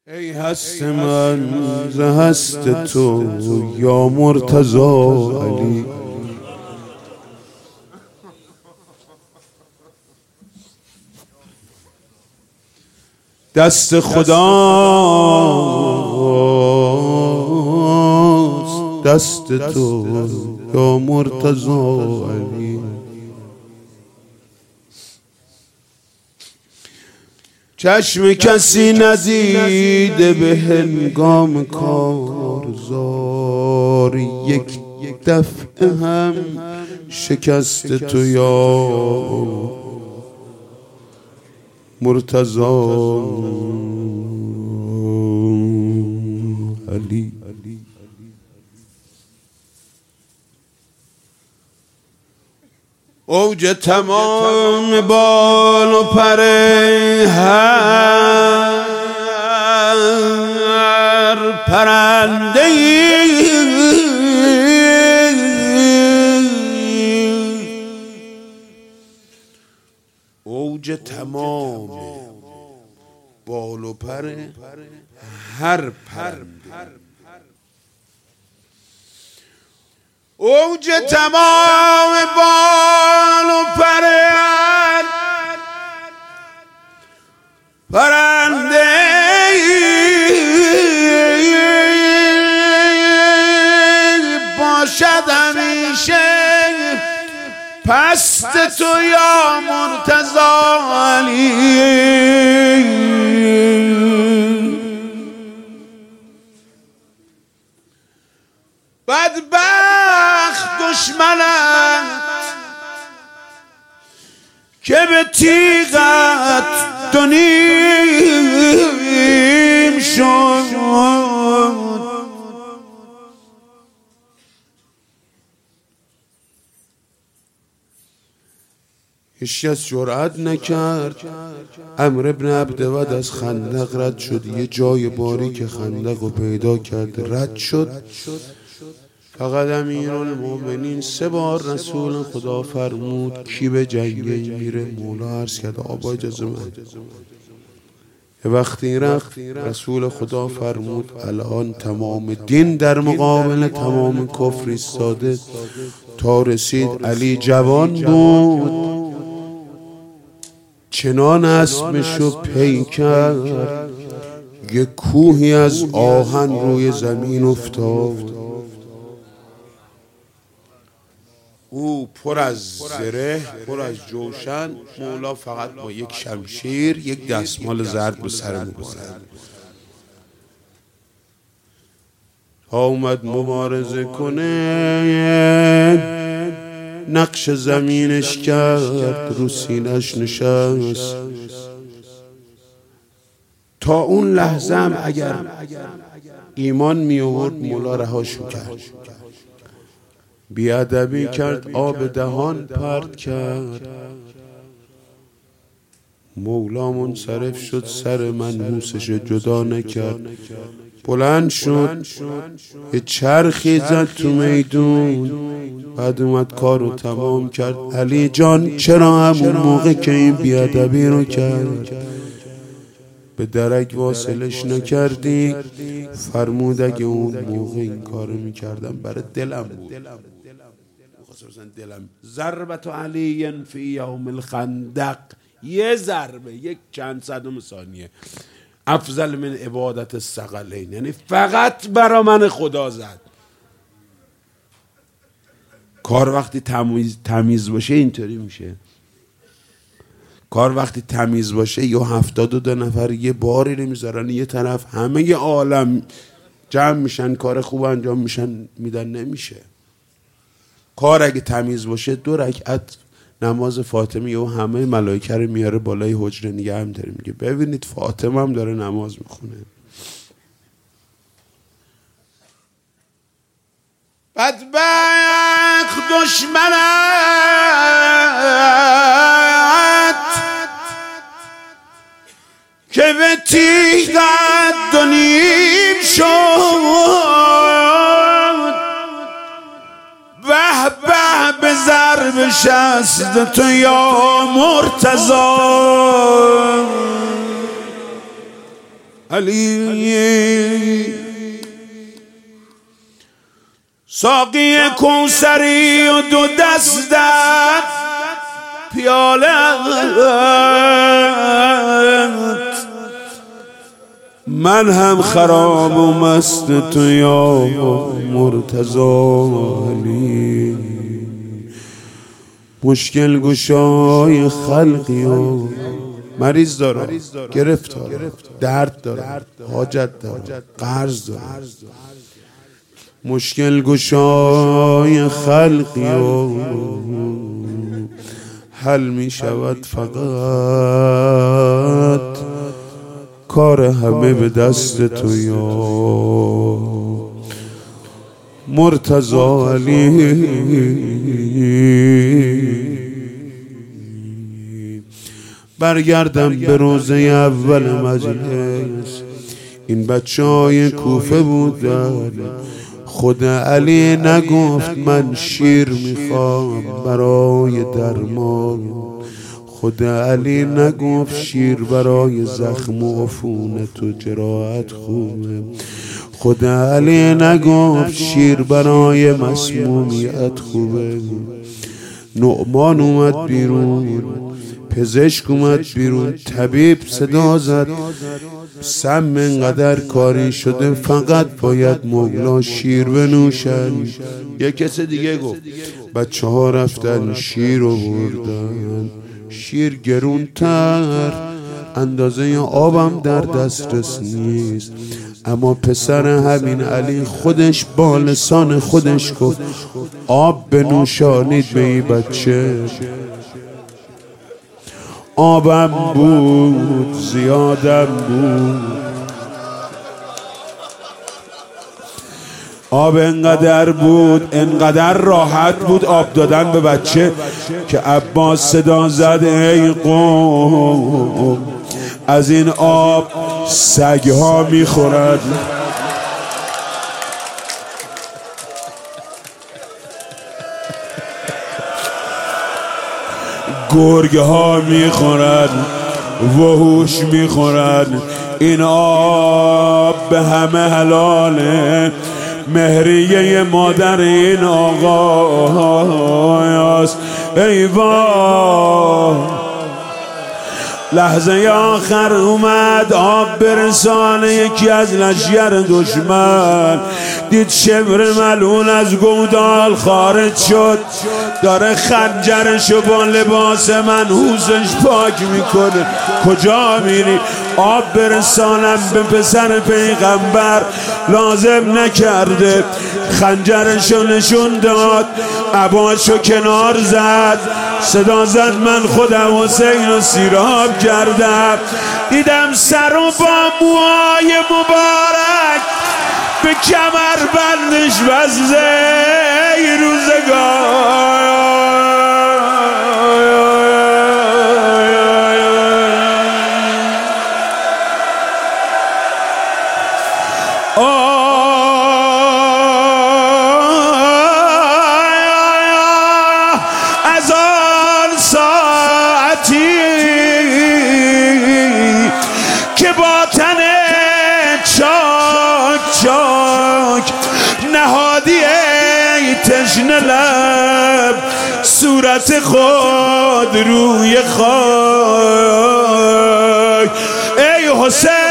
ای هست من ز هست تو یا مرتضی علی، دست خداست دست تو یا مرتضی علی. چشم کسی ندیده به هنگام کارزار، یک دفعه هم شکست تو یا مرتضی علی. اوج تمام بال و پر هر پرنده‌ای، اوج تمام بال و پر هر پرنده، اوج تمام بال و پر هر پرنده باشد همیشه پست تو یا مرتضی علی. بدبخت دشمنت که به تیغت دو نیم شد، هیچ کس جرأت نکرد. عمرو بن عبدود از خندق رد شد، یه جای باریک خندق رو پیدا کرد، رد شد. فقط امیرالمومنین 3 بار رسول خدا فرمود کی به جنگ میره؟ مولا عرض کرد آبا اجازه من. یه وقتی رفت رسول خدا فرمود الان تمام دین در مقابل تمام کفر ایستاده. تا رسید علی جوان بود، چنان اسبشو پی کرد یه کوهی از آهن روی زمین افتاد. او پر از زره، پر از جوشن. مولا فقط با یک شمشیر یک دستمال زرد به سر می‌گذارد. تا اومد مبارزه کنه نقش زمینش کرد، رو سینش نشست. تا اون لحظه هم اگر ایمان می آورد مولا رهاش میکرد. بیادبی کرد، آب دهان پرت کرد. مولا منصرف شد، سر منحوسش جدا نکرد، بلند شد یه چرخی زد تو میدون. بعد اومد کارو تمام کرد. علی جان چرا همون موقع که این بیادبی رو کرد به درک واصلش نکردی؟ فرمود اگه اون موقع این کارو میکردم برای دلم بود. دلم ضربت علی فی یوم الخندق، یه ضربه، یک چند صدم ثانیه افضل من عبادت الثقلین، یعنی فقط برا من خدا زد. کار وقتی تمیز باشه اینطوری میشه. کار وقتی تمیز باشه یا 72 نفر یه باری نمیذارن یه طرف، همه ی عالم جمع میشن کار خوب انجام میدن، نمیشه. کار اگه تمیز باشه 2 رکعت نماز فاطمه و همه ملائکه رو میاره بالای حجره نگه هم داره، میگه ببینید فاطمه هم داره نماز میخونه. بدبخت دشمنت که به تیغت 2 نیم شد، به به به ضرب شست تو یا مرتضی. علی ساقی کوثری و دو دستت پیالت، من هم خراب و مست تو یا مرتضی علی. مشکل گشای خلقی و مریض دارم، گرفتار، درد دارم، حاجت دارم، قرض دارم. مشکل گشای خلقی و حل می شود فقط کار همه به دست تو یا مرتضی علی. برگردم به روزه اول مجلس، این بچه‌های کوفه بودن. خدا علی نگفت من شیر میخوام برای درمان، خدا علی نگفت شیر برای زخم و عفونت و جراحت خوبه، خدا علی نگفت شیر برای مسمومیت خوبه. نعمان اومد بیرون، پزشک اومد بیرون، طبیب صدا زد سم انقدر کاری شده فقط باید مغلا شیر بنوشن. یک کس دیگه گفت بچه ها رفتن شیر رو بردن، شیر گرونتر، اندازه آبم در دسترس نیست. اما پسر همین علی خودش با لسان خودش گفت آب بنوشانید به این بچه. آبم بود زیادم بود، آب انقدر بود، انقدر راحت بود آب دادن به بچه که عباس صدا زد ای قوم از این آب سگ‌ها میخورد. گرگه ها میخورن، وحوش میخورن، این آب به همه حلاله. مهریه مادر این آقاست. ای وای لحظه آخر اومد آب برسانه یکی از لشگر دشمن، دید شبر ملعون از گودال خارج شد، داره خنجرشو با لباس منحوسش پاک میکنه. کجا میری؟ آب برسانم به پسر پیغمبر لازم نکرده. خنجرشو نشون داد، عباشو کنار زد، صدا زد من خودم حسین رو سیراب کردم. دیدم سر و با موهای مبارک به کمر بندش بسته ای روزگار. از آن ساعتی که با تن چاک چاک نهادی ای تشنه لب صورت خود روی خاک. ای حسین